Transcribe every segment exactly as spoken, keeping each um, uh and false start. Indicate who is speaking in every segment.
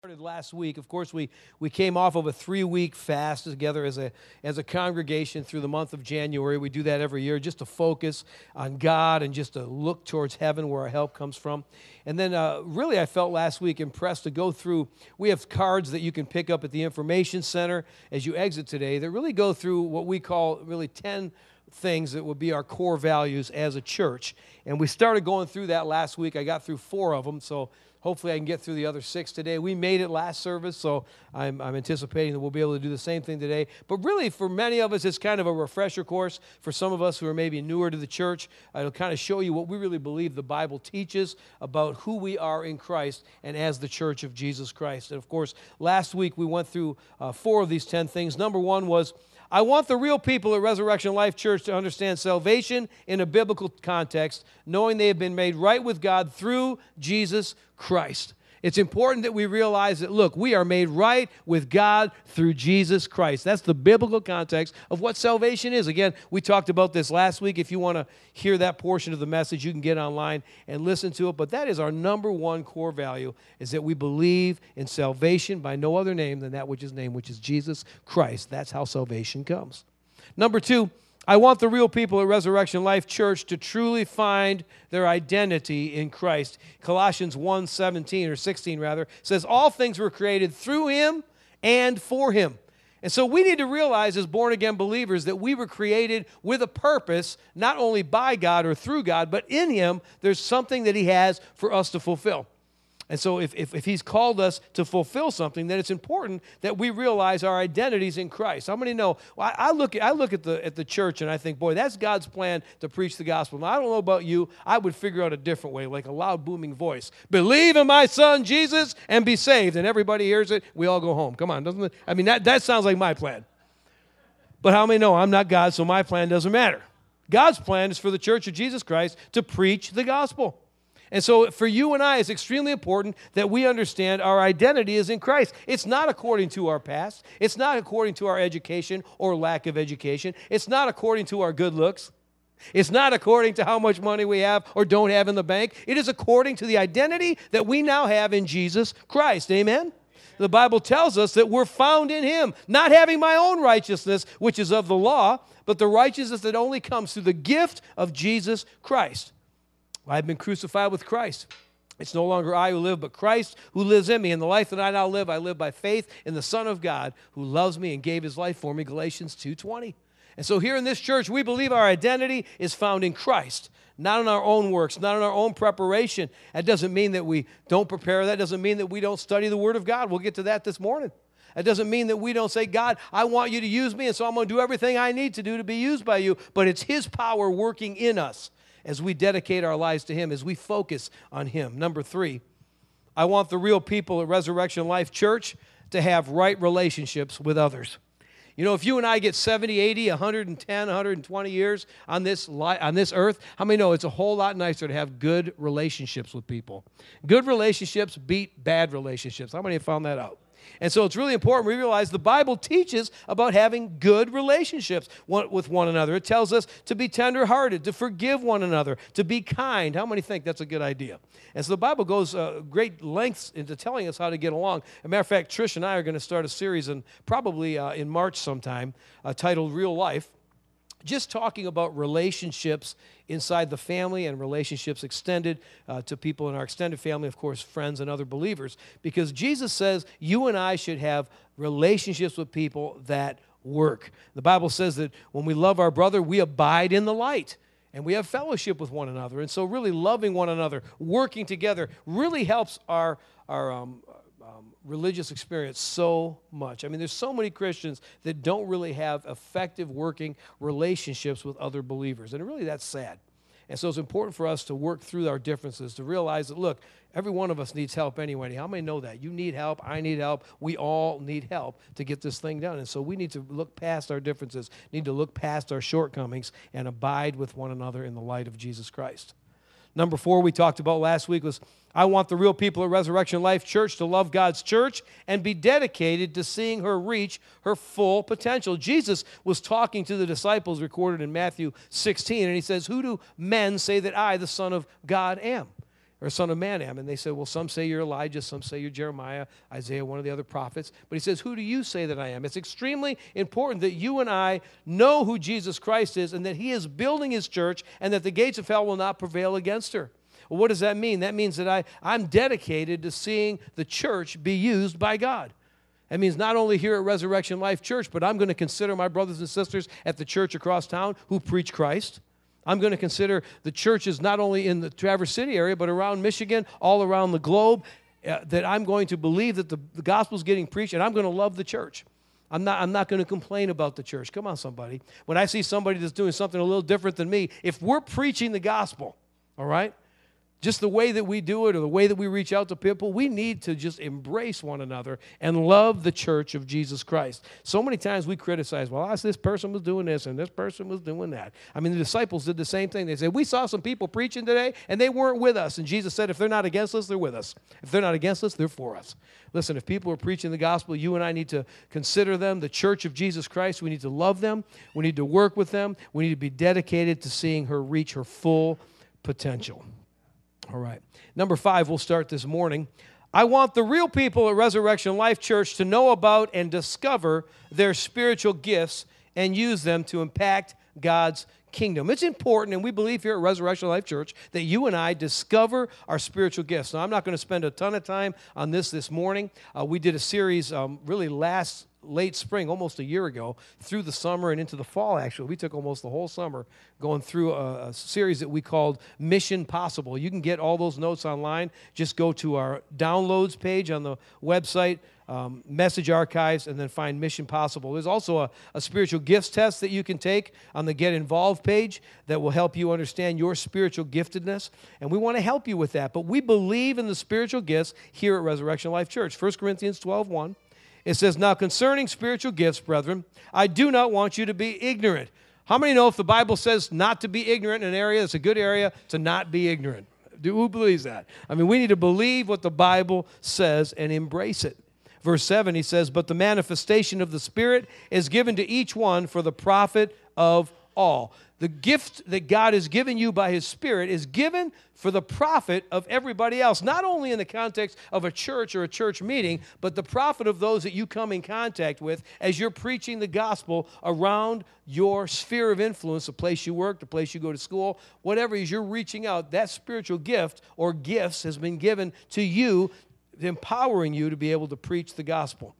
Speaker 1: Started last week. Of course, we, we came off of a three-week fast together as a as a congregation through the month of January. We do that every year just to focus on God and just to look towards heaven where our help comes from. And then uh, really I felt last week impressed to go through, we have cards that you can pick up at the Information Center as you exit today that really go through what we call really ten things that would be our core values as a church. And we started going through that last week. I got through four of them, so hopefully I can get through the other six today. We made it last service, so I'm, I'm anticipating that we'll be able to do the same thing today. But really, for many of us, it's kind of a refresher course. For some of us who are maybe newer to the church, it'll kind of show you what we really believe the Bible teaches about who we are in Christ and as the church of Jesus Christ. And of course, last week we went through uh, four of these ten things. Number one was, I want the real people at Resurrection Life Church to understand salvation in a biblical context, knowing they have been made right with God through Jesus Christ. It's important that we realize that, look, we are made right with God through Jesus Christ. That's the biblical context of what salvation is. Again, we talked about this last week. If you want to hear that portion of the message, you can get online and listen to it. But that is our number one core value, is that we believe in salvation by no other name than that which is named, which is Jesus Christ. That's how salvation comes. Number two, I want the real people at Resurrection Life Church to truly find their identity in Christ. Colossians one seventeen, or sixteen rather, says, all things were created through Him and for Him. And so we need to realize as born-again believers that we were created with a purpose, not only by God or through God, but in Him there's something that He has for us to fulfill. And so if, if, if He's called us to fulfill something, then it's important that we realize our identities in Christ. How many know? Well, I, I look, at, I look at, the, at the church and I think, boy, that's God's plan to preach the gospel. Now, I don't know about you. I would figure out a different way, like a loud, booming voice. Believe in my Son, Jesus, and be saved. And everybody hears it. We all go home. Come on, doesn't it? I mean, that, that sounds like my plan. But how many know I'm not God, so my plan doesn't matter? God's plan is for the church of Jesus Christ to preach the gospel. And so for you and I, it's extremely important that we understand our identity is in Christ. It's not according to our past. It's not according to our education or lack of education. It's not according to our good looks. It's not according to how much money we have or don't have in the bank. It is according to the identity that we now have in Jesus Christ. Amen? The Bible tells us that we're found in Him, not having my own righteousness, which is of the law, but the righteousness that only comes through the gift of Jesus Christ. I've been crucified with Christ. It's no longer I who live, but Christ who lives in me. And the life that I now live, I live by faith in the Son of God who loves me and gave His life for me, Galatians two twenty. And so here in this church, we believe our identity is found in Christ, not in our own works, not in our own preparation. That doesn't mean that we don't prepare. That doesn't mean that we don't study the Word of God. We'll get to that this morning. That doesn't mean that we don't say, God, I want you to use me, and so I'm going to do everything I need to do to be used by you. But it's His power working in us as we dedicate our lives to Him, as we focus on Him. Number three, I want the real people at Resurrection Life Church to have right relationships with others. You know, if you and I get seventy, eighty, one hundred ten, one hundred twenty years on this li- on this earth, how many know it's a whole lot nicer to have good relationships with people? Good relationships beat bad relationships. How many have found that out? And so it's really important we realize the Bible teaches about having good relationships with one another. It tells us to be tenderhearted, to forgive one another, to be kind. How many think that's a good idea? And so the Bible goes uh, great lengths into telling us how to get along. As a matter of fact, Trish and I are going to start a series in, probably uh, in March sometime uh, titled Real Life, just talking about relationships inside the family and relationships extended uh, to people in our extended family, of course, friends and other believers. Because Jesus says you and I should have relationships with people that work. The Bible says that when we love our brother, we abide in the light. And we have fellowship with one another. And so really loving one another, working together, really helps our, our um, Um, religious experience so much. I mean, there's so many Christians that don't really have effective working relationships with other believers, and really that's sad. And so it's important for us to work through our differences, to realize that, look, every one of us needs help anyway. How many know that? You need help, I need help, we all need help to get this thing done. And so we need to look past our differences, need to look past our shortcomings, and abide with one another in the light of Jesus Christ. Number four we talked about last week was, I want the real people at Resurrection Life Church to love God's church and be dedicated to seeing her reach her full potential. Jesus was talking to the disciples, recorded in Matthew sixteen, and He says, who do men say that I, the Son of God, am? or son of man am? And they said, well, some say you're Elijah, some say you're Jeremiah, Isaiah, one of the other prophets. But he says, who do you say that I am? It's extremely important that you and I know who Jesus Christ is and that he is building his church and that the gates of hell will not prevail against her. Well, what does that mean? That means that I, I'm dedicated to seeing the church be used by God. That means not only here at Resurrection Life Church, but I'm going to consider my brothers and sisters at the church across town who preach Christ. I'm going to consider the churches not only in the Traverse City area, but around Michigan, all around the globe, uh, that I'm going to believe that the, the gospel is getting preached, and I'm going to love the church. I'm not, I'm not going to complain about the church. Come on, somebody. When I see somebody that's doing something a little different than me, if we're preaching the gospel, all right, just the way that we do it or the way that we reach out to people, we need to just embrace one another and love the church of Jesus Christ. So many times we criticize, well, this person was doing this and this person was doing that. I mean, the disciples did the same thing. They said, we saw some people preaching today and they weren't with us. And Jesus said, if they're not against us, they're with us. If they're not against us, they're for us. Listen, if people are preaching the gospel, you and I need to consider them the church of Jesus Christ. We need to love them. We need to work with them. We need to be dedicated to seeing her reach her full potential. All right. Number five, we'll start this morning. I want the real people at Resurrection Life Church to know about and discover their spiritual gifts and use them to impact God's kingdom. It's important, and we believe here at Resurrection Life Church, that you and I discover our spiritual gifts. Now, I'm not going to spend a ton of time on this this morning. Uh, we did a series um, really last late spring, almost a year ago, through the summer and into the fall, actually. We took almost the whole summer going through a, a series that we called Mission Possible. You can get all those notes online. Just go to our downloads page on the website, um, message archives, and then find Mission Possible. There's also a, a spiritual gifts test that you can take on the Get Involved page that will help you understand your spiritual giftedness, and we want to help you with that. But we believe in the spiritual gifts here at Resurrection Life Church. First Corinthians twelve one. It says, now concerning spiritual gifts, brethren, I do not want you to be ignorant. How many know if the Bible says not to be ignorant in an area, it's a good area to not be ignorant? Do, who believes that? I mean, we need to believe what the Bible says and embrace it. Verse seven, he says, but the manifestation of the Spirit is given to each one for the profit of all. The gift that God has given you by his Spirit is given for the profit of everybody else, not only in the context of a church or a church meeting, but the profit of those that you come in contact with as you're preaching the gospel around your sphere of influence, the place you work, the place you go to school, whatever it is you're reaching out. That spiritual gift or gifts has been given to you, empowering you to be able to preach the gospel.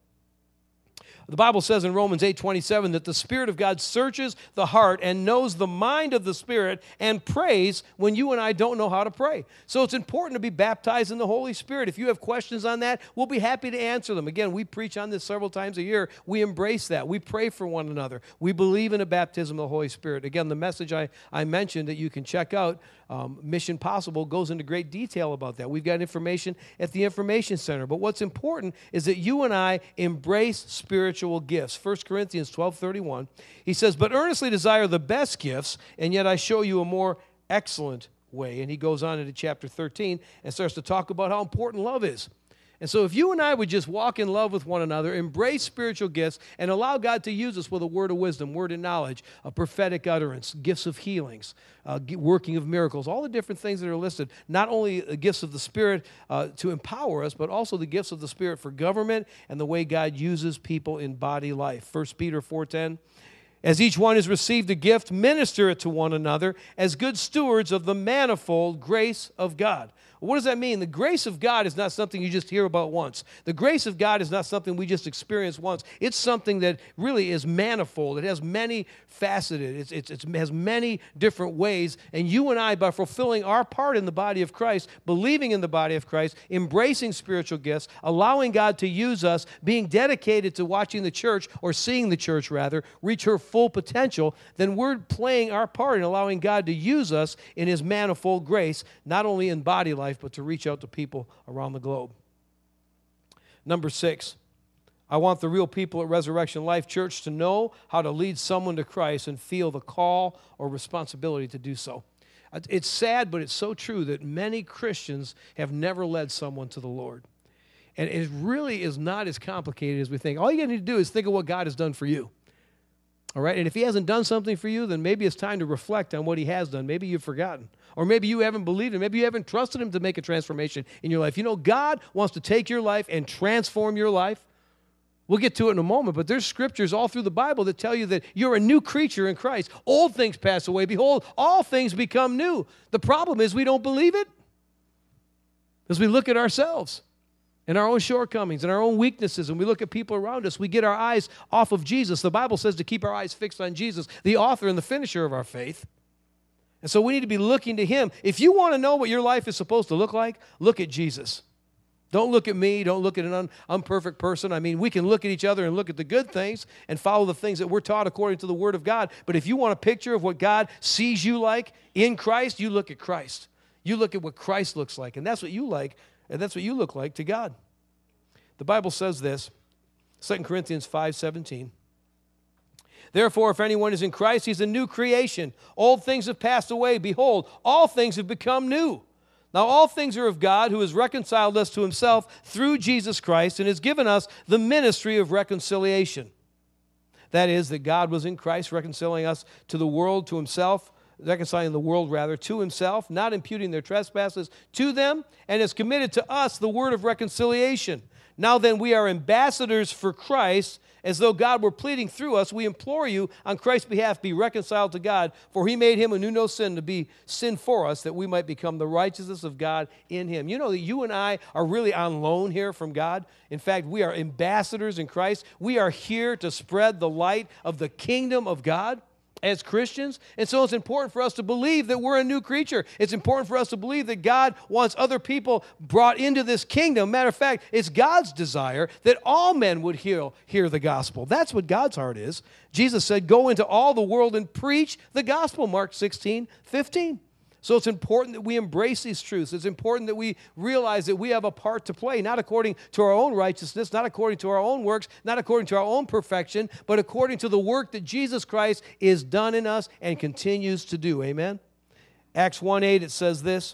Speaker 1: The Bible says in Romans eight twenty-seven that the Spirit of God searches the heart and knows the mind of the Spirit and prays when you and I don't know how to pray. So it's important to be baptized in the Holy Spirit. If you have questions on that, we'll be happy to answer them. Again, we preach on this several times a year. We embrace that. We pray for one another. We believe in a baptism of the Holy Spirit. Again, the message I, I mentioned that you can check out, um, Mission Possible, goes into great detail about that. We've got information at the Information Center. But what's important is that you and I embrace spiritual gifts. First Corinthians twelve thirty-one, he says, but earnestly desire the best gifts, and yet I show you a more excellent way. And he goes on into chapter thirteen and starts to talk about how important love is. And so if you and I would just walk in love with one another, embrace spiritual gifts, and allow God to use us with a word of wisdom, word of knowledge, a prophetic utterance, gifts of healings, uh, working of miracles, all the different things that are listed, not only the gifts of the Spirit uh, to empower us, but also the gifts of the Spirit for government and the way God uses people in body life. First Peter four ten, as each one has received a gift, minister it to one another as good stewards of the manifold grace of God. What does that mean? The grace of God is not something you just hear about once. The grace of God is not something we just experience once. It's something that really is manifold. It has many faceted. It's, it's, it has many different ways. And you and I, by fulfilling our part in the body of Christ, believing in the body of Christ, embracing spiritual gifts, allowing God to use us, being dedicated to watching the church, or seeing the church rather, reach her full potential, then we're playing our part in allowing God to use us in his manifold grace, not only in body life, but to reach out to people around the globe. Number six, I want the real people at Resurrection Life Church to know how to lead someone to Christ and feel the call or responsibility to do so. It's sad, but it's so true that many Christians have never led someone to the Lord. And it really is not as complicated as we think. All you need to do is think of what God has done for you. All right, and if he hasn't done something for you, then maybe it's time to reflect on what he has done. Maybe you've forgotten. Or maybe you haven't believed him. Maybe you haven't trusted him to make a transformation in your life. You know, God wants to take your life and transform your life. We'll get to it in a moment, but there's scriptures all through the Bible that tell you that you're a new creature in Christ. Old things pass away. Behold, all things become new. The problem is we don't believe it because we look at ourselves and our own shortcomings and our own weaknesses, and we look at people around us. We get our eyes off of Jesus. The Bible says to keep our eyes fixed on Jesus, the author and the finisher of our faith. And so we need to be looking to him. If you want to know what your life is supposed to look like, look at Jesus. Don't look at me. Don't look at an un- imperfect person. I mean, we can look at each other and look at the good things and follow the things that we're taught according to the Word of God. But if you want a picture of what God sees you like in Christ, you look at Christ. You look at what Christ looks like, and that's what you like, and that's what you look like to God. The Bible says this, Second Corinthians five seventeen. Therefore, if anyone is in Christ, he's a new creation. Old things have passed away. Behold, all things have become new. Now, all things are of God, who has reconciled us to himself through Jesus Christ and has given us the ministry of reconciliation. That is, that God was in Christ, reconciling us to the world, to himself, reconciling the world, rather, to himself, not imputing their trespasses to them, and has committed to us the word of reconciliation. Now then, we are ambassadors for Christ, as though God were pleading through us. We implore you, on Christ's behalf, be reconciled to God, for he made him who knew no sin to be sin for us, that we might become the righteousness of God in him. You know that you and I are really on loan here from God. In fact, we are ambassadors in Christ. We are here to spread the light of the kingdom of God as Christians. And so it's important for us to believe that we're a new creature. It's important for us to believe that God wants other people brought into this kingdom. Matter of fact, it's God's desire that all men would hear, hear the gospel. That's what God's heart is. Jesus said, go into all the world and preach the gospel, Mark sixteen fifteen. So it's important that we embrace these truths. It's important that we realize that we have a part to play, not according to our own righteousness, not according to our own works, not according to our own perfection, but according to the work that Jesus Christ is done in us and continues to do. Amen? Acts one eight, it says this,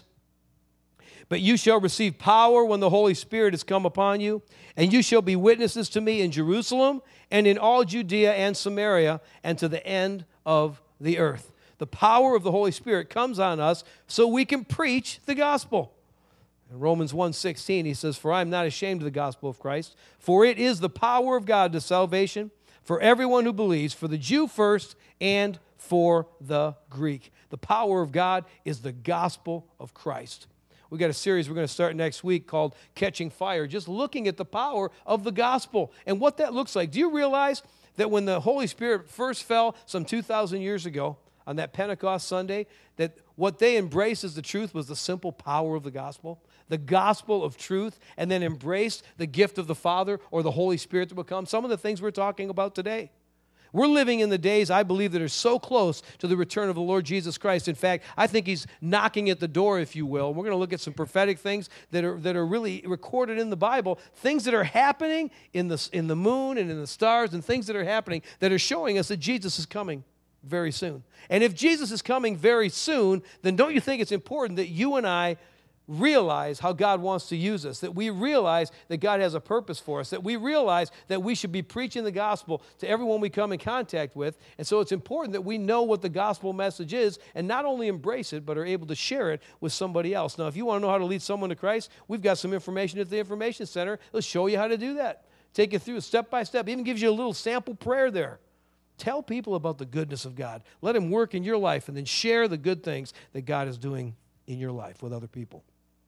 Speaker 1: but you shall receive power when the Holy Spirit has come upon you, and you shall be witnesses to me in Jerusalem and in all Judea and Samaria and to the end of the earth. The power of the Holy Spirit comes on us so we can preach the gospel. In Romans one sixteen, he says, for I am not ashamed of the gospel of Christ, for it is the power of God to salvation for everyone who believes, for the Jew first and for the Greek. The power of God is the gospel of Christ. We've got a series we're going to start next week called Catching Fire, just looking at the power of the gospel and what that looks like. Do you realize that when the Holy Spirit first fell some two thousand years ago, on that Pentecost Sunday, that what they embraced as the truth was the simple power of the gospel, the gospel of truth, and then embraced the gift of the Father or the Holy Spirit to become some of the things we're talking about today. We're living in the days, I believe, that are so close to the return of the Lord Jesus Christ. In fact, I think he's knocking at the door, if you will. We're going to look at some prophetic things that are that are really recorded in the Bible, things that are happening in the, in the moon and in the stars, and things that are happening that are showing us that Jesus is coming very soon. And if Jesus is coming very soon, then don't you think it's important that you and I realize how God wants to use us, that we realize that God has a purpose for us, that we realize that we should be preaching the gospel to everyone we come in contact with. And so it's important that we know what the gospel message is and not only embrace it, but are able to share it with somebody else. Now, if you want to know how to lead someone to Christ, we've got some information at the Information Center. Let's show you how to do that. Take you through step by step. Even gives you a little sample prayer there. Tell people about the goodness of God. Let him work in your life and then share the good things that God is doing in your life with other people.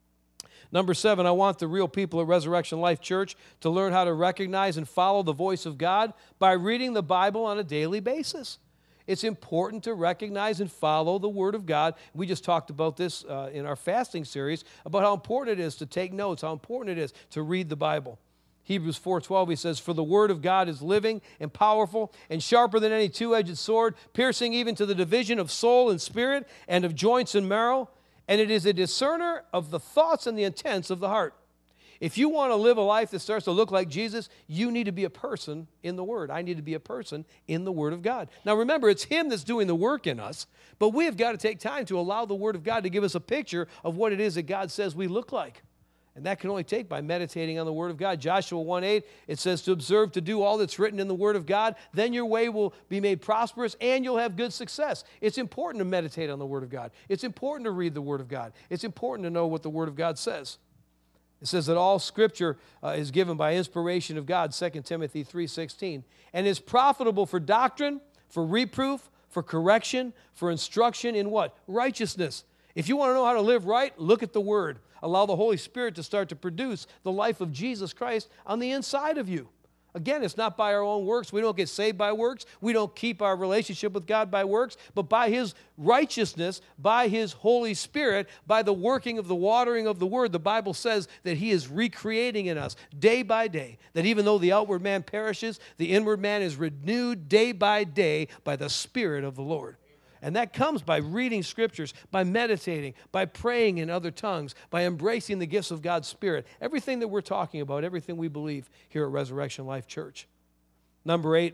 Speaker 1: Number seven, I want the real people at Resurrection Life Church to learn how to recognize and follow the voice of God by reading the Bible on a daily basis. It's important to recognize and follow the Word of God. We just talked about this uh, in our fasting series, about how important it is to take notes, how important it is to read the Bible. Hebrews four twelve, he says, for the word of God is living and powerful and sharper than any two-edged sword, piercing even to the division of soul and spirit and of joints and marrow, and it is a discerner of the thoughts and the intents of the heart. If you want to live a life that starts to look like Jesus, you need to be a person in the Word. I need to be a person in the Word of God. Now remember, it's him that's doing the work in us, but we have got to take time to allow the Word of God to give us a picture of what it is that God says we look like. And that can only take by meditating on the Word of God. Joshua one eight, it says to observe to do all that's written in the Word of God, then your way will be made prosperous and you'll have good success. It's important to meditate on the Word of God. It's important to read the Word of God. It's important to know what the Word of God says. It says that all Scripture uh, is given by inspiration of God, Second Timothy three sixteen, and is profitable for doctrine, for reproof, for correction, for instruction in what? Righteousness. If you want to know how to live right, look at the Word. Allow the Holy Spirit to start to produce the life of Jesus Christ on the inside of you. Again, it's not by our own works. We don't get saved by works. We don't keep our relationship with God by works, but by His righteousness, by His Holy Spirit, by the working of the watering of the Word. The Bible says that He is recreating in us day by day, that even though the outward man perishes, the inward man is renewed day by day by the Spirit of the Lord. And that comes by reading Scriptures, by meditating, by praying in other tongues, by embracing the gifts of God's Spirit. Everything that we're talking about, everything we believe here at Resurrection Life Church. Number eight,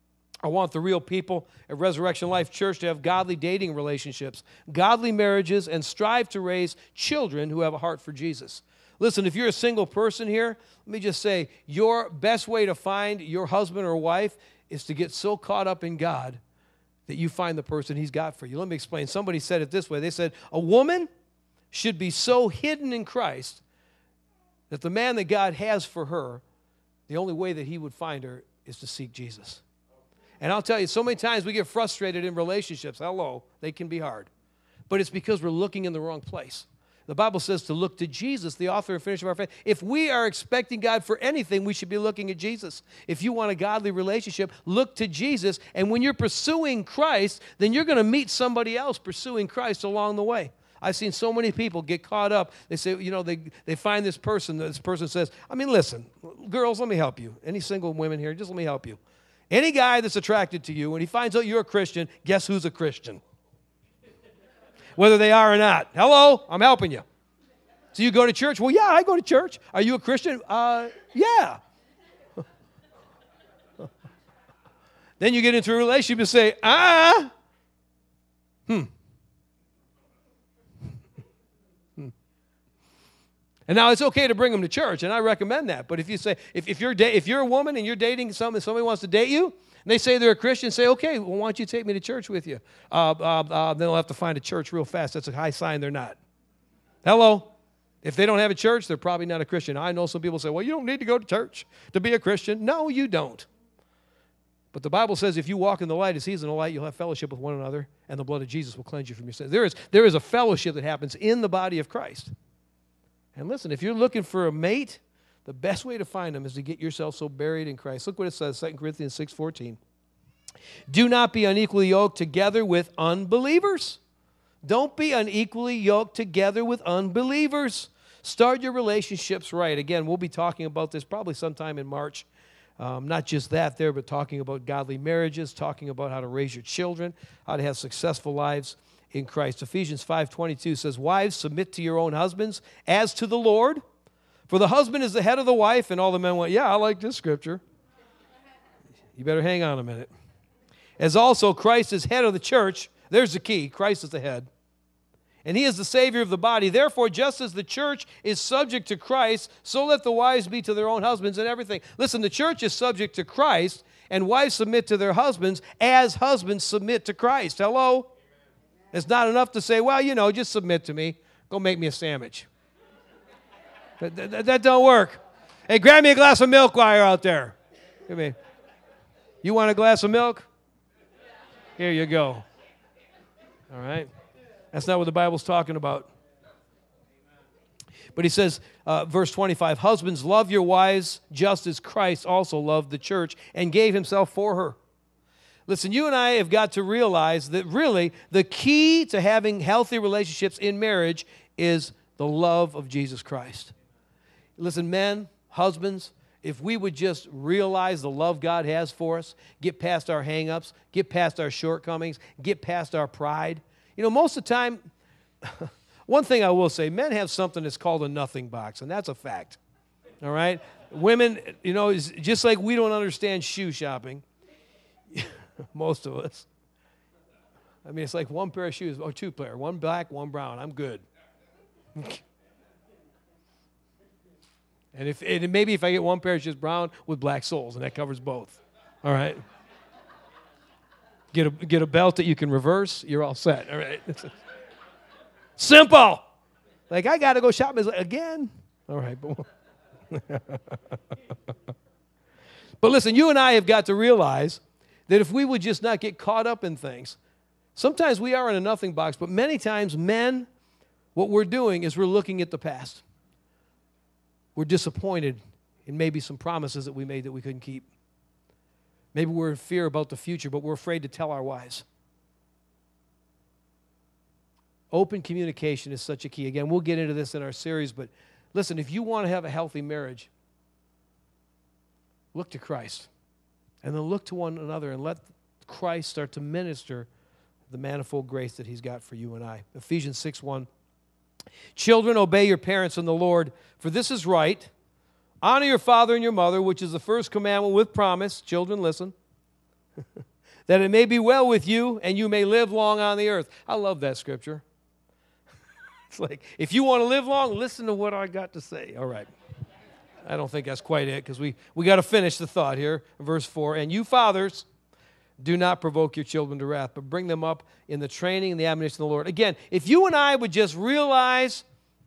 Speaker 1: I want the real people at Resurrection Life Church to have godly dating relationships, godly marriages, and strive to raise children who have a heart for Jesus. Listen, if you're a single person here, let me just say, your best way to find your husband or wife is to get so caught up in God that you find the person He's got for you. Let me explain. Somebody said it this way. They said, a woman should be so hidden in Christ that the man that God has for her, the only way that He would find her is to seek Jesus. And I'll tell you, so many times we get frustrated in relationships. Hello, they can be hard. But it's because we're looking in the wrong place. The Bible says to look to Jesus, the author and finisher of our faith. If we are expecting God for anything, we should be looking at Jesus. If you want a godly relationship, look to Jesus. And when you're pursuing Christ, then you're going to meet somebody else pursuing Christ along the way. I've seen so many people get caught up. They say, you know, they, they find this person. This person says, I mean, listen, girls, let me help you. Any single women here, just let me help you. Any guy that's attracted to you, when he finds out you're a Christian, guess who's a Christian? Whether they are or not. Hello, I'm helping you. So you go to church? Well, yeah, I go to church. Are you a Christian? Uh, yeah. Then you get into a relationship and say, ah, hmm. hmm. And now it's okay to bring them to church, and I recommend that. But if you say, if, if you're da- if you're a woman and you're dating someone, somebody wants to date you, and they say they're a Christian, say, okay, well, why don't you take me to church with you? Uh, uh, uh, then they'll have to find a church real fast. That's a high sign they're not. Hello? If they don't have a church, they're probably not a Christian. I know some people say, well, you don't need to go to church to be a Christian. No, you don't. But the Bible says if you walk in the light as He's in the light, you'll have fellowship with one another, and the blood of Jesus will cleanse you from your sins. There is, there is a fellowship that happens in the body of Christ. And listen, if you're looking for a mate, the best way to find them is to get yourself so buried in Christ. Look what it says, Second Corinthians six fourteen. Do not be unequally yoked together with unbelievers. Don't be unequally yoked together with unbelievers. Start your relationships right. Again, we'll be talking about this probably sometime in March. Um, not just that there, but talking about godly marriages, talking about how to raise your children, how to have successful lives in Christ. Ephesians five twenty-two says, wives, submit to your own husbands as to the Lord. For the husband is the head of the wife, and all the men went, yeah, I like this scripture. You better hang on a minute. As also Christ is head of the church. There's the key. Christ is the head. And He is the Savior of the body. Therefore, just as the church is subject to Christ, so let the wives be to their own husbands and everything. Listen, the church is subject to Christ, and wives submit to their husbands as husbands submit to Christ. Hello? Amen. It's not enough to say, well, you know, just submit to me. Go make me a sandwich. That, that, that don't work. Hey, grab me a glass of milk while you're out there. Give me. You want a glass of milk? Here you go. All right? That's not what the Bible's talking about. But he says, uh, verse twenty-five, husbands, love your wives just as Christ also loved the church and gave Himself for her. Listen, you and I have got to realize that really the key to having healthy relationships in marriage is the love of Jesus Christ. Listen, men, husbands, if we would just realize the love God has for us, get past our hang-ups, get past our shortcomings, get past our pride. You know, most of the time, one thing I will say, men have something that's called a nothing box, and that's a fact. All right? Women, you know, just like we don't understand shoe shopping, most of us. I mean, it's like one pair of shoes, or two pair, one black, one brown. I'm good. And if and maybe if I get one pair, it's just brown with black soles, and that covers both. All right? Get a, get a belt that you can reverse, you're all set. All right? Simple! Like, I got to go shopping again. All right. But, but listen, you and I have got to realize that if we would just not get caught up in things, sometimes we are in a nothing box, but many times men, what we're doing is we're looking at the past. We're disappointed in maybe some promises that we made that we couldn't keep. Maybe we're in fear about the future, but we're afraid to tell our wives. Open communication is such a key. Again, we'll get into this in our series, but listen, if you want to have a healthy marriage, look to Christ. And then look to one another and let Christ start to minister the manifold grace that he's got for you and I. Ephesians six one. Children, obey your parents in the Lord, for this is right. Honor your father and your mother, which is the first commandment with promise. Children, listen. That it may be well with you and you may live long on the earth. I love that scripture. It's like, if you want to live long, listen to what I got to say. All right. I don't think that's quite it, because we, we got to finish the thought here. Verse four, and you fathers, do not provoke your children to wrath, but bring them up in the training and the admonition of the Lord. Again, if you and I would just realize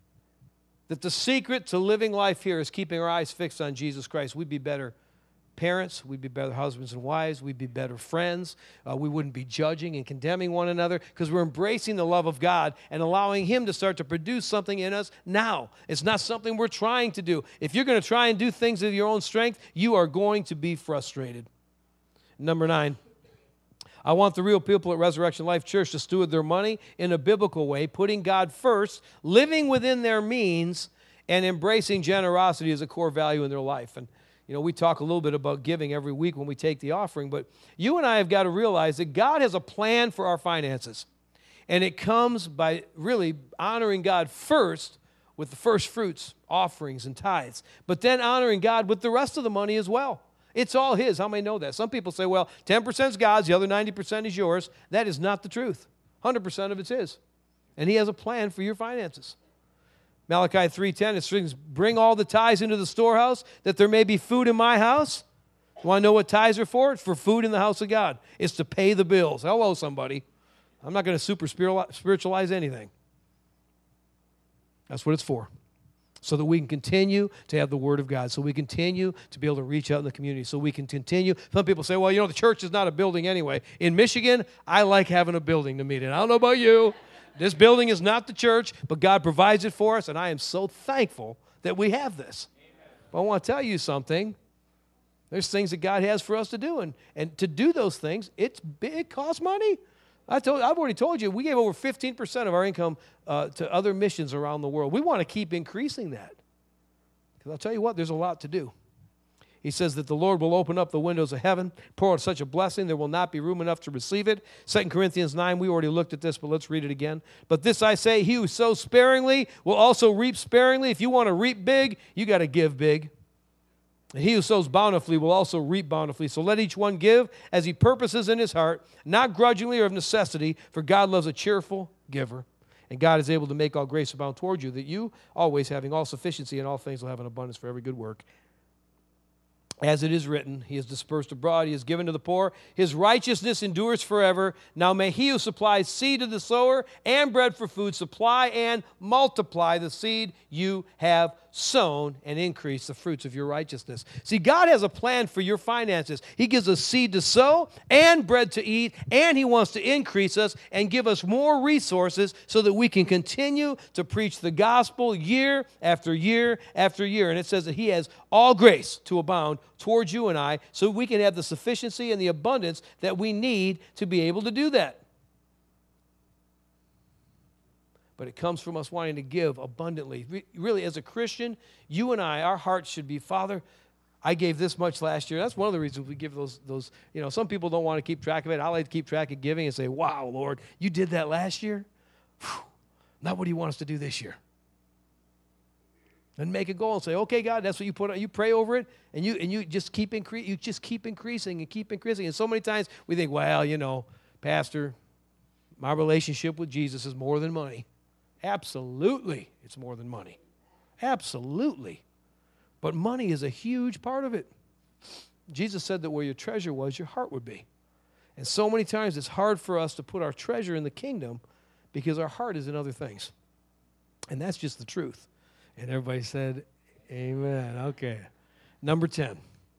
Speaker 1: that the secret to living life here is keeping our eyes fixed on Jesus Christ, we'd be better parents, we'd be better husbands and wives, we'd be better friends, uh, we wouldn't be judging and condemning one another, because we're embracing the love of God and allowing him to start to produce something in us now. It's not something we're trying to do. If you're going to try and do things of your own strength, you are going to be frustrated. Number nine, I want the real people at Resurrection Life Church to steward their money in a biblical way, putting God first, living within their means, and embracing generosity as a core value in their life. And you know, we talk a little bit about giving every week when we take the offering, but you and I have got to realize that God has a plan for our finances. And it comes by really honoring God first with the first fruits, offerings, and tithes, but then honoring God with the rest of the money as well. It's all his. How many know that? Some people say, well, ten percent is God's, the other ninety percent is yours. That is not the truth. one hundred percent of it's his. And he has a plan for your finances. Malachi three ten, it says, bring all the tithes into the storehouse, that there may be food in my house. You want to know what tithes are for? It's for food in the house of God. It's to pay the bills. Hello, somebody. I'm not going to super spiritualize anything. That's what it's for. So that we can continue to have the Word of God. So we continue to be able to reach out in the community. So we can continue. Some people say, well, you know, the church is not a building anyway. In Michigan, I like having a building to meet in. I don't know about you. This building is not the church, but God provides it for us, and I am so thankful that we have this. Amen. But I want to tell you something. There's things that God has for us to do, and, and to do those things, it's it costs money. I told, I've already told you, we gave over fifteen percent of our income uh, to other missions around the world. We want to keep increasing that. Because I'll tell you what, there's a lot to do. He says that the Lord will open up the windows of heaven, pour out such a blessing, there will not be room enough to receive it. Second Corinthians nine, we already looked at this, but let's read it again. But this I say, he who sows sparingly will also reap sparingly. If you want to reap big, you got to give big. And he who sows bountifully will also reap bountifully. So let each one give as he purposes in his heart, not grudgingly or of necessity, for God loves a cheerful giver. And God is able to make all grace abound toward you, that you, always having all sufficiency in all things, will have an abundance for every good work. As it is written, he is dispersed abroad, he is given to the poor. His righteousness endures forever. Now may he who supplies seed to the sower and bread for food supply and multiply the seed you have sown and increase the fruits of your righteousness. See, God has a plan for your finances. He gives us seed to sow and bread to eat, and he wants to increase us and give us more resources so that we can continue to preach the gospel year after year after year. And it says that he has all grace to abound towards you and I, so we can have the sufficiency and the abundance that we need to be able to do that. But it comes from us wanting to give abundantly. Re- really, as a Christian, you and I, our hearts should be, Father, I gave this much last year. That's one of the reasons we give those, those, you know, some people don't want to keep track of it. I like to keep track of giving and say, wow, Lord, you did that last year? Whew. Now what do you want us to do this year? And make a goal and say, okay, God, that's what you put on. You pray over it, and you and you just keep incre- you just keep increasing and keep increasing. And so many times we think, well, you know, Pastor, my relationship with Jesus is more than money. Absolutely, it's more than money. Absolutely. But money is a huge part of it. Jesus said that where your treasure was, your heart would be. And so many times it's hard for us to put our treasure in the kingdom because our heart is in other things. And that's just the truth. And everybody said, amen. Okay. Number ten.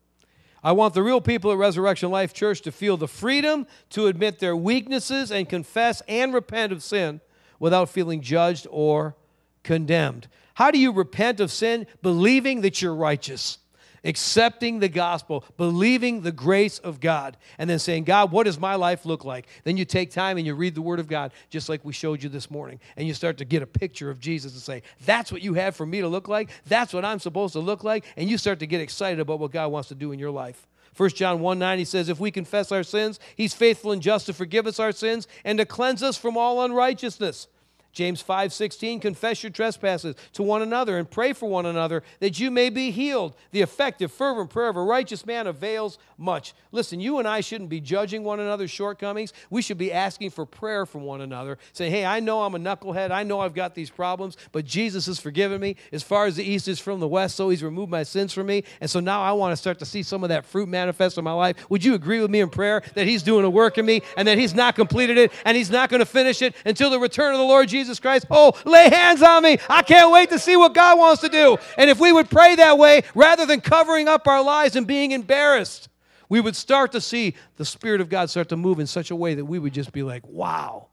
Speaker 1: I want the real people at Resurrection Life Church to feel the freedom to admit their weaknesses and confess and repent of sin without feeling judged or condemned. How do you repent of sin? Believing that you're righteous. Accepting the gospel, believing the grace of God, and then saying, God, what does my life look like? Then you take time and you read the Word of God, just like we showed you this morning, and you start to get a picture of Jesus and say, that's what you have for me to look like? That's what I'm supposed to look like? And you start to get excited about what God wants to do in your life. First John one nine, he says, if we confess our sins, he's faithful and just to forgive us our sins and to cleanse us from all unrighteousness. James five sixteen, confess your trespasses to one another and pray for one another that you may be healed. The effective, fervent prayer of a righteous man avails much. Listen, you and I shouldn't be judging one another's shortcomings. We should be asking for prayer from one another. Saying, hey, I know I'm a knucklehead. I know I've got these problems, but Jesus has forgiven me. As far as the east is from the west, so he's removed my sins from me. And so now I want to start to see some of that fruit manifest in my life. Would you agree with me in prayer that he's doing a work in me and that he's not completed it and he's not going to finish it until the return of the Lord Jesus Jesus Christ? Oh, lay hands on me. I can't wait to see what God wants to do. And if we would pray that way, rather than covering up our lives and being embarrassed, we would start to see the Spirit of God start to move in such a way that we would just be like, wow.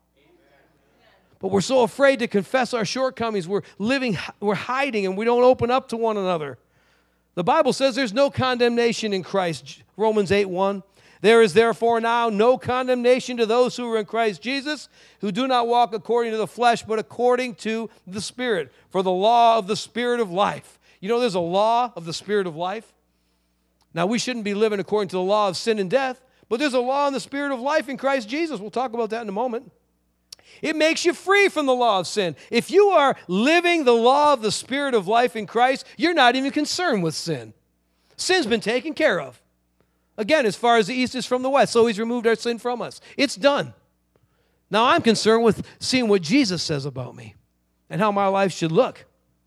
Speaker 1: But we're so afraid to confess our shortcomings. We're living, we're hiding, and we don't open up to one another. The Bible says there's no condemnation in Christ. Romans eight one. There is therefore now no condemnation to those who are in Christ Jesus, who do not walk according to the flesh, but according to the Spirit. For the law of the Spirit of life. You know, there's a law of the Spirit of life. Now, we shouldn't be living according to the law of sin and death, but there's a law in the Spirit of life in Christ Jesus. We'll talk about that in a moment. It makes you free from the law of sin. If you are living the law of the Spirit of life in Christ, you're not even concerned with sin. Sin's been taken care of. Again, as far as the east is from the west, so he's removed our sin from us. It's done. Now I'm concerned with seeing what Jesus says about me and how my life should look.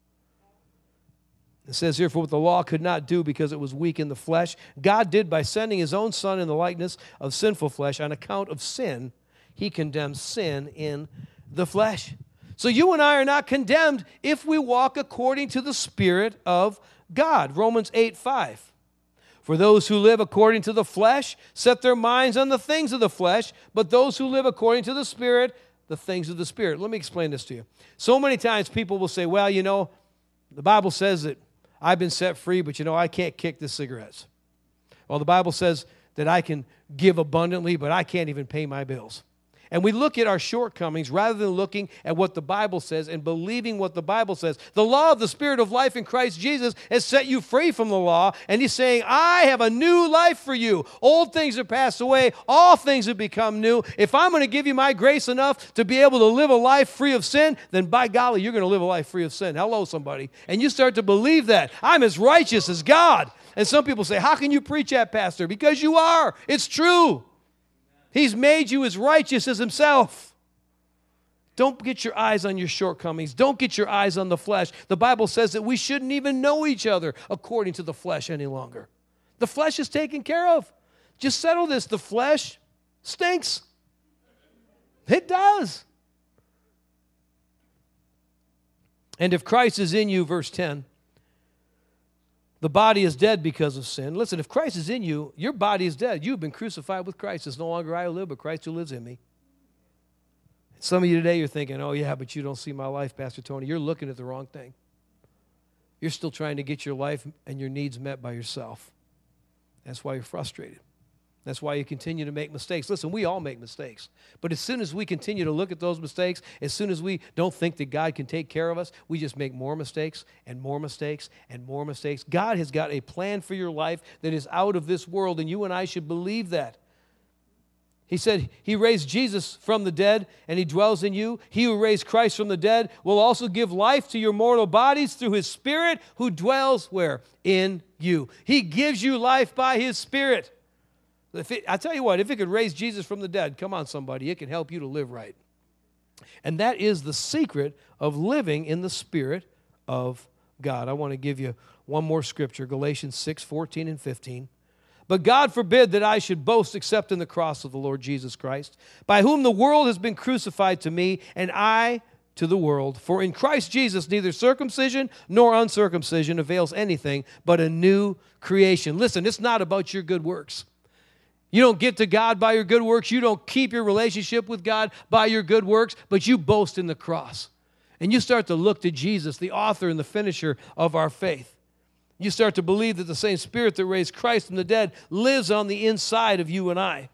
Speaker 1: It says here, for what the law could not do because it was weak in the flesh, God did by sending his own Son in the likeness of sinful flesh. On account of sin, he condemns sin in the flesh. So you and I are not condemned if we walk according to the Spirit of God. Romans eight five. For those who live according to the flesh set their minds on the things of the flesh, but those who live according to the Spirit, the things of the Spirit. Let me explain this to you. So many times people will say, well, you know, the Bible says that I've been set free, but you know, I can't kick the cigarettes. Well, the Bible says that I can give abundantly, but I can't even pay my bills. And we look at our shortcomings rather than looking at what the Bible says and believing what the Bible says. The law of the Spirit of life in Christ Jesus has set you free from the law, and he's saying, I have a new life for you. Old things have passed away. All things have become new. If I'm going to give you my grace enough to be able to live a life free of sin, then by golly, you're going to live a life free of sin. Hello, somebody. And you start to believe that. I'm as righteous as God. And some people say, how can you preach that, Pastor? Because you are. It's true. He's made you as righteous as himself. Don't get your eyes on your shortcomings. Don't get your eyes on the flesh. The Bible says that we shouldn't even know each other according to the flesh any longer. The flesh is taken care of. Just settle this. The flesh stinks. It does. And if Christ is in you, verse ten, the body is dead because of sin. Listen, if Christ is in you, your body is dead. You've been crucified with Christ. It's no longer I who live, but Christ who lives in me. Some of you today, you're thinking, oh, yeah, but you don't see my life, Pastor Tony. You're looking at the wrong thing. You're still trying to get your life and your needs met by yourself. That's why you're frustrated. That's why you continue to make mistakes. Listen, we all make mistakes. But as soon as we continue to look at those mistakes, as soon as we don't think that God can take care of us, we just make more mistakes and more mistakes and more mistakes. God has got a plan for your life that is out of this world, and you and I should believe that. He said he raised Jesus from the dead, and he dwells in you. He who raised Christ from the dead will also give life to your mortal bodies through his Spirit who dwells where? In you. He gives you life by his Spirit. If it, I tell you what, if it could raise Jesus from the dead, come on, somebody, it can help you to live right. And that is the secret of living in the Spirit of God. I want to give you One more scripture, Galatians six, fourteen and fifteen. But God forbid that I should boast except in the cross of the Lord Jesus Christ, by whom the world has been crucified to me, and I to the world. For in Christ Jesus neither circumcision nor uncircumcision avails anything, but a new creation. Listen, it's not about your good works. You don't get to God by your good works. You don't keep your relationship with God by your good works, but you boast in the cross. And you start to look to Jesus, the author and the finisher of our faith. You start to believe that the same Spirit that raised Christ from the dead lives on the inside of you and I.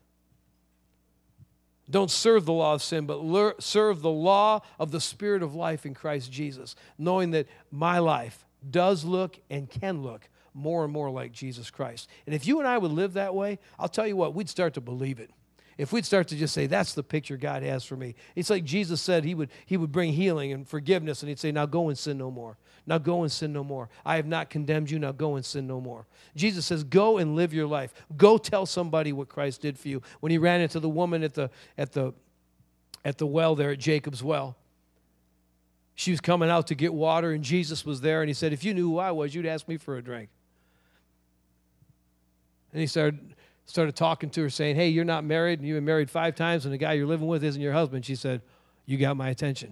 Speaker 1: Don't serve the law of sin, but lear- serve the law of the Spirit of life in Christ Jesus, knowing that my life does look and can look more and more like Jesus Christ. And if you and I would live that way, I'll tell you what, we'd start to believe it. If we'd start to just say, that's the picture God has for me. It's like Jesus said he would, he would bring healing and forgiveness, and he'd say, now go and sin no more. Now go and sin no more. I have not condemned you. Now go and sin no more. Jesus says, go and live your life. Go tell somebody what Christ did for you. When he ran into the woman at the, at the, at the well there at Jacob's well, she was coming out to get water, and Jesus was there, and he said, if you knew who I was, you'd ask me for a drink. And he started... started talking to her saying, hey, you're not married, and you've been married five times, and the guy you're living with isn't your husband. She said, you got my attention.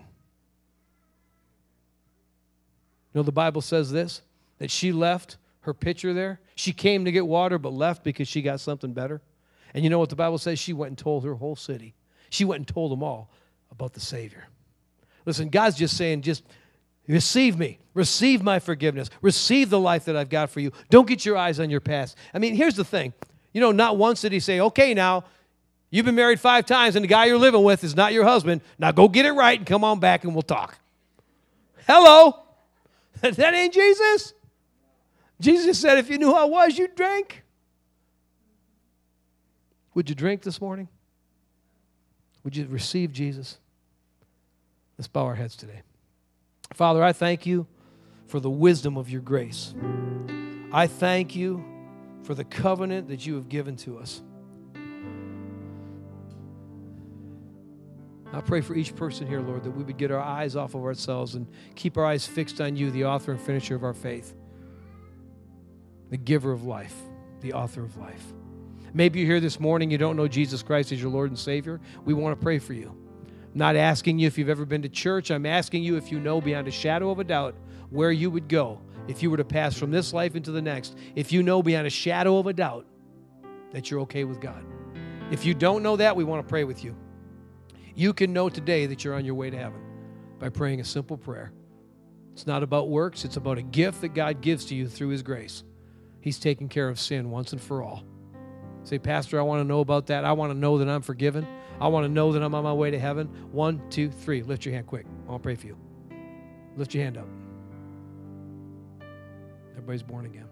Speaker 1: You know, the Bible says this, that she left her pitcher there. She came to get water, but left because she got something better. And you know what the Bible says? She went and told her whole city. She went and told them all about the Savior. Listen, God's just saying, just receive me. Receive my forgiveness. Receive the life that I've got for you. Don't get your eyes on your past. I mean, here's the thing. You know, not once did he say, okay, now, you've been married five times, and the guy you're living with is not your husband. Now go get it right and come on back and we'll talk. Hello? That ain't Jesus. Jesus said, if you knew who I was, you'd drink. Would you drink this morning? Would you receive Jesus? Let's bow our heads today. Father, I thank you for the wisdom of your grace. I thank you for the covenant that you have given to us. I pray for each person here, Lord, that we would get our eyes off of ourselves and keep our eyes fixed on you, the author and finisher of our faith, the giver of life, the author of life. Maybe you're here this morning, you don't know Jesus Christ as your Lord and Savior. We want to pray for you. I'm not asking you if you've ever been to church. I'm asking you if you know beyond a shadow of a doubt where you would go if you were to pass from this life into the next, if you know beyond a shadow of a doubt that you're okay with God. If you don't know that, we want to pray with you. You can know today that you're on your way to heaven by praying a simple prayer. It's not about works. It's about a gift that God gives to you through his grace. He's taken care of sin once and for all. Say, Pastor, I want to know about that. I want to know that I'm forgiven. I want to know that I'm on my way to heaven. One, two, three. Lift your hand quick. I want to pray for you. Lift your hand up. Everybody's born again.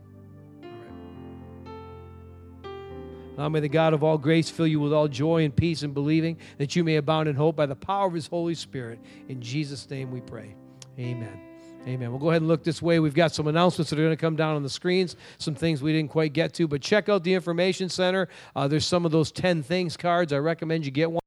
Speaker 1: Now may the God of all grace fill you with all joy and peace in believing, that you may abound in hope by the power of his Holy Spirit. In Jesus' name we pray. Amen. Amen. We'll go ahead and look this way. We've got some announcements that are going to come down on the screens, some things we didn't quite get to, but check out the Information Center. Uh, there's some of those ten things cards. I recommend you get one.